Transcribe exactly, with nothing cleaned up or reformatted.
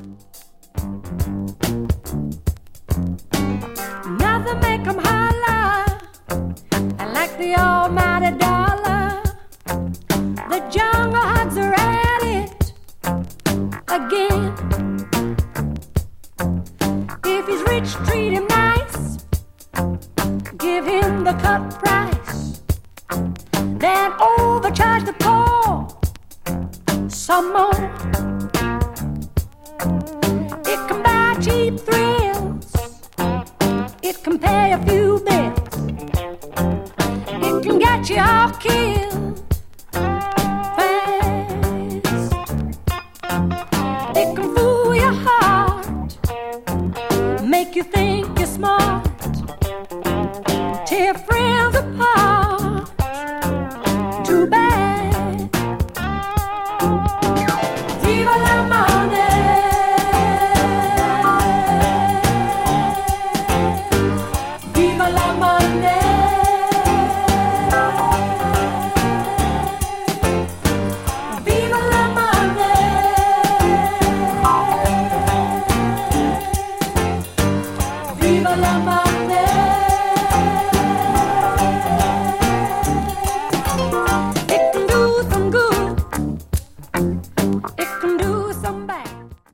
Nothing make 'em holler like the almighty dollar. The jungle hogs are at it again. If he's rich, treat him nice. Give him the cut price. Then overcharge the poor some more. It can buy cheap thrills. It can pay a few bills. It can get you all killed fast. It can fool your heart, make you think